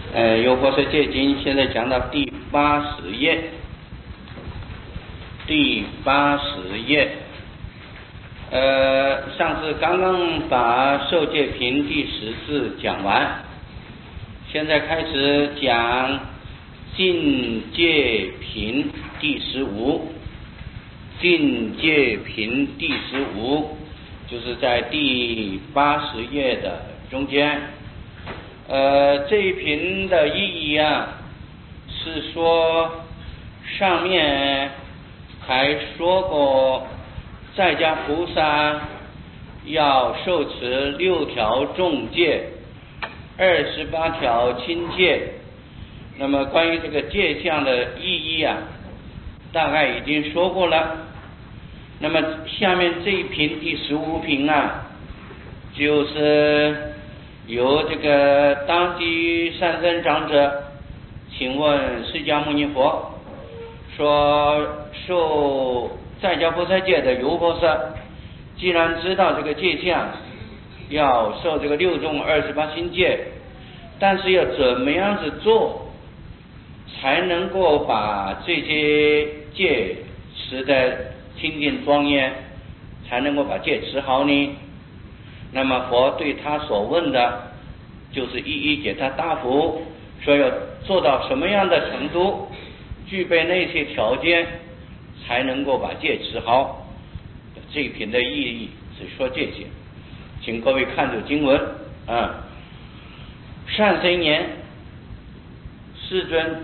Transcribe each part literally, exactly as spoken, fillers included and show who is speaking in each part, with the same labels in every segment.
Speaker 1: 呃，《优婆塞戒经》现在讲到第八十页，第八十页。呃，上次刚刚把受戒品第十字讲完，现在开始讲禁戒品第十五。禁戒品第十五就是在第八十页的中间。呃，这一品的意义啊，是说上面还说过在家菩萨要受持六条重戒，二十八条轻戒。那么关于这个戒相的意义啊，大概已经说过了。那么下面这一品第十五品啊，就是由这个当机善生长者请问释迦牟尼佛说，受在家菩萨戒的优婆塞，既然知道这个戒相要受这个六种二十八心戒，但是要怎么样子做才能够把这些戒持得清净庄严，才能够把戒持好呢？那么佛对他所问的就是一一给他答复，说要做到什么样的程度，具备那些条件，才能够把戒持好。这一品的意义是说这些，请各位看着经文啊。善生言：世尊，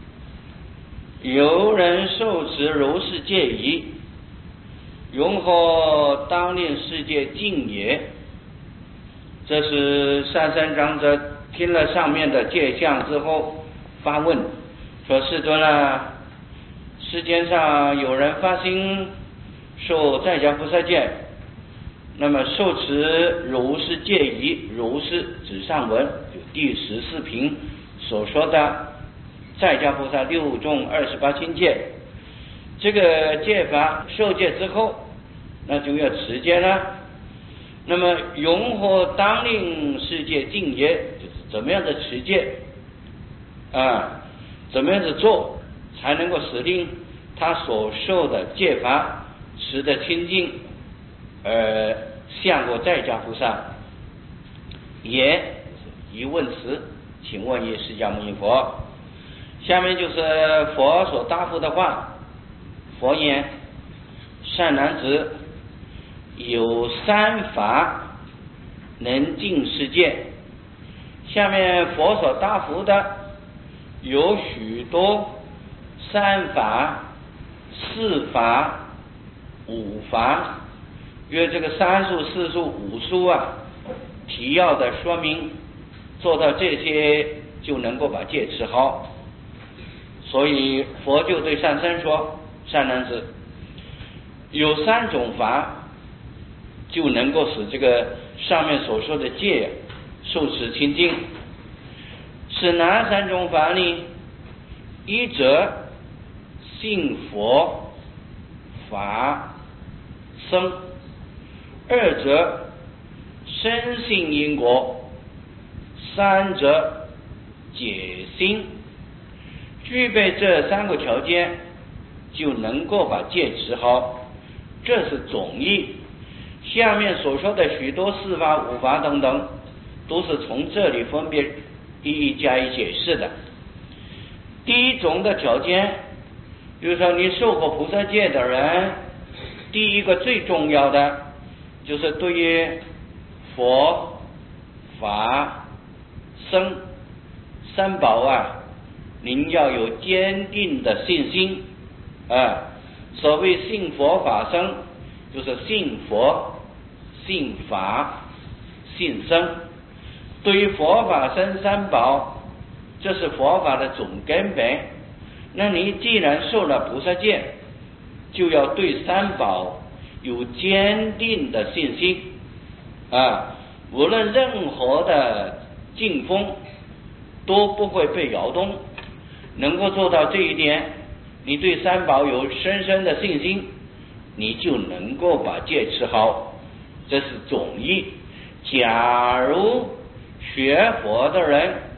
Speaker 1: 有人受持如是戒已，云何当令世界尽也？这是善生长者听了上面的戒相之后发问，说：世尊啊，世间上有人发心受在家菩萨戒，那么受持如是戒已，如是指上文，就第十四品所说的在家菩萨六种二十八心戒。这个戒法受戒之后，那就要持戒了。那么云何当令世界尽也？就是怎么样的持戒啊，怎么样的做才能够使令他所受的戒法持得清净，而向过在家菩萨也疑问词，请问也释迦牟尼佛。下面就是佛所答复的话。佛言：善男子，有三法能尽世界。下面佛所答复的有许多三法、四法、五法，因为这个三数、四数、五数啊，提要的说明，做到这些就能够把戒持好。所以佛就对善生说：善男子，有三种法就能够使这个上面所说的戒受持清净。是哪三种法呢？一者信佛法僧，二者深信因果，三者解心。具备这三个条件，就能够把戒持好，这是总义。下面所说的许多四法、五法等等，都是从这里分别一一加以解释的。第一种的条件，比如说你受过菩萨戒的人，第一个最重要的就是对于佛法僧三宝啊，您要有坚定的信心啊。所谓信佛法僧，就是信佛、信法、信僧。对于佛法僧三宝，这是佛法的总根本。那你既然受了菩萨戒，就要对三宝有坚定的信心啊，无论任何的境风都不会被摇动。能够做到这一点，你对三宝有深深的信心，你就能够把戒持好，这是总义。假如学佛的人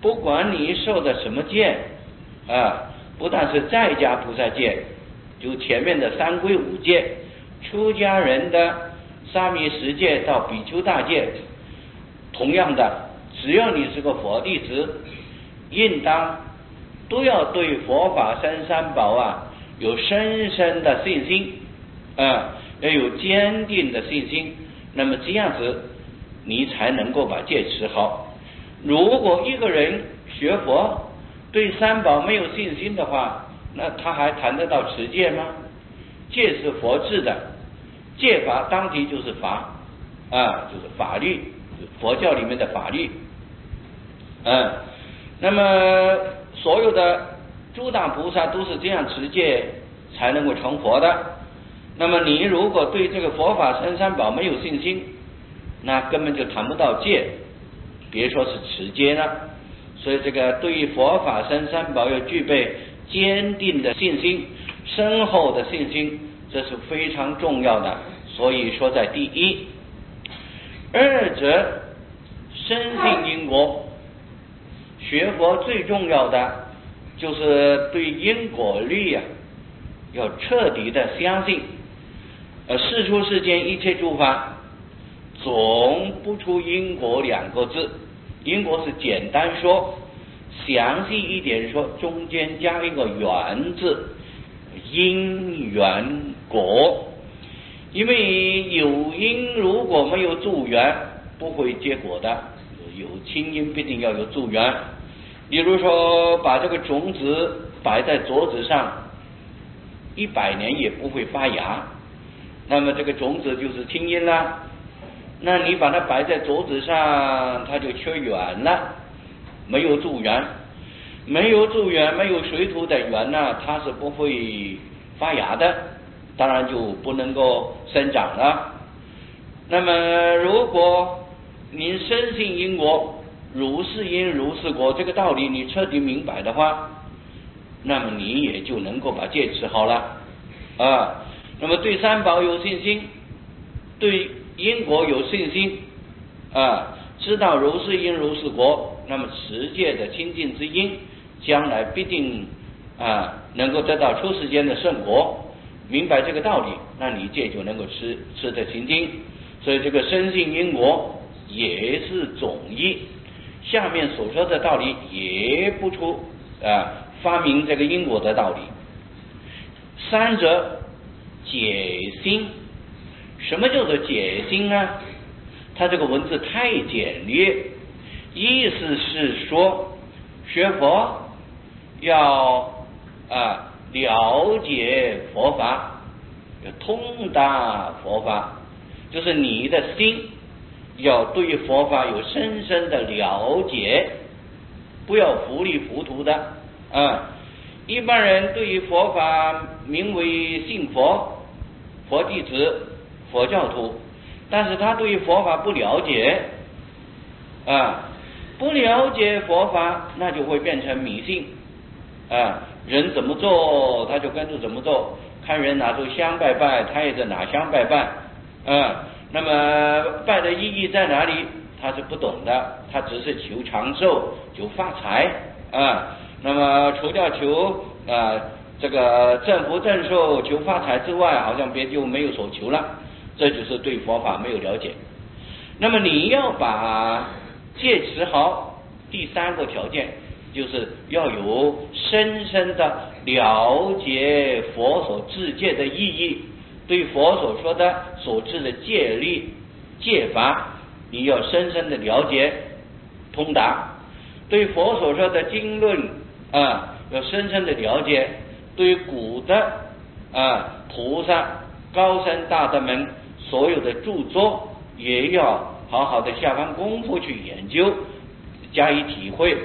Speaker 1: 不管你受的什么戒啊，不但是在家菩萨戒，就前面的三皈五戒，出家人的沙弥十戒到比丘大戒，同样的，只要你是个佛弟子，应当都要对佛法僧三宝啊有深深的信心啊，要有坚定的信心，那么这样子你才能够把戒持好。如果一个人学佛对三宝没有信心的话，那他还谈得到持戒吗？戒是佛制的，戒法当体就是法啊，就是法律，佛教里面的法律。嗯，那么所有的诸大菩萨都是这样持戒才能够成佛的。那么你如果对这个佛法僧三宝没有信心，那根本就谈不到戒，别说是持戒了。所以这个对于佛法僧三宝要具备坚定的信心，深厚的信心，这是非常重要的。所以说在第一。二者深信因果，学佛最重要的就是对因果律啊要彻底的相信。呃，世出世间一切诸法总不出因果两个字，因果是简单说，详细一点说，中间加一个缘字，因缘果。因为有因如果没有助缘，不会结果的。有亲因必定要有助缘。比如说把这个种子摆在桌子上，一百年也不会发芽，那么这个种子就是亲因啦。那你把它摆在桌子上，它就缺缘了，没有助缘，没有助缘，没有水土的缘呢，它是不会发芽的，当然就不能够生长了。那么如果您深信因果，如是因如是果，这个道理你彻底明白的话，那么你也就能够把戒持好了啊。那么对三宝有信心，对因果有信心啊，知道如是因如是果，那么持戒的清净之因将来必定啊能够得到出世间的圣果。明白这个道理，那你戒就能够持持得清净。所以这个深信因果也是总义，下面所说的道理也不出啊发明这个因果的道理。三者解心，什么叫做解心呢？它这个文字太简略，意思是说学佛要啊了解佛法，要通达佛法，就是你的心要对佛法有深深的了解，不要糊里糊涂的啊。一般人对于佛法名为信佛、佛弟子、佛教徒，但是他对于佛法不了解啊，不了解佛法，那就会变成迷信啊。人怎么做他就跟着怎么做，看人拿出香拜拜，他也在拿香拜拜啊。那么拜的意义在哪里，他是不懂的，他只是求长寿、求发财啊。那么除掉求啊这个正福正寿、求发财之外，好像别就没有所求了，这就是对佛法没有了解。那么你要把戒持好，第三个条件就是要有深深的了解佛所制戒的意义，对佛所说的所制的戒律戒法，你要深深的了解通达，对佛所说的经论啊要深深的了解，对古的啊菩萨高僧大德们所有的著作也要好好的下番功夫去研究，加以体会。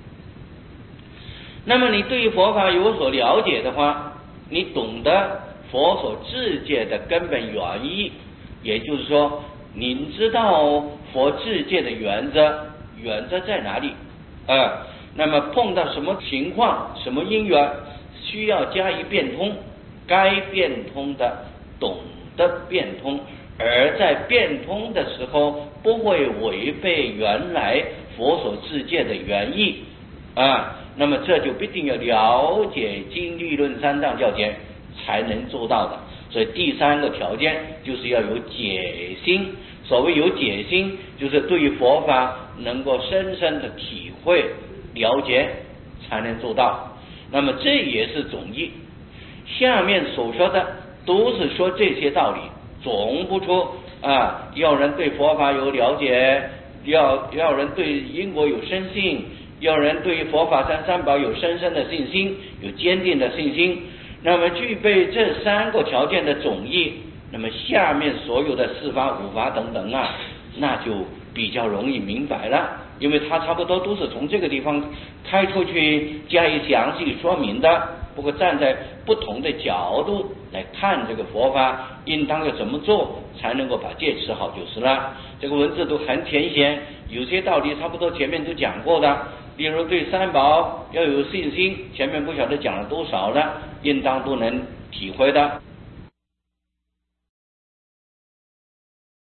Speaker 1: 那么你对于佛法有所了解的话，你懂得佛所制戒的根本原意，也就是说你知道佛制戒的原则，原则在哪里啊？那么碰到什么情况、什么因缘需要加以变通，该变通的懂得变通，而在变通的时候不会违背原来佛所自戒的原意啊。那么这就必定要了解经律论三藏教典才能做到的。所以第三个条件就是要有解心。所谓有解心，就是对于佛法能够深深的体会了解才能做到。那么这也是总义。下面所说的都是说这些道理，总不出啊，要人对佛法有了解，要要人对因果有深信，要人对佛法三三宝有深深的信心，有坚定的信心。那么具备这三个条件的总义，那么下面所有的四法五法等等啊，那就比较容易明白了，因为它差不多都是从这个地方开出去加以详细说明的。不过站在不同的角度来看这个佛法应当要怎么做才能够把戒持好就是了。这个文字都很浅显，有些道理差不多前面都讲过的，例如对三宝要有信心，前面不晓得讲了多少了，应当都能体会的。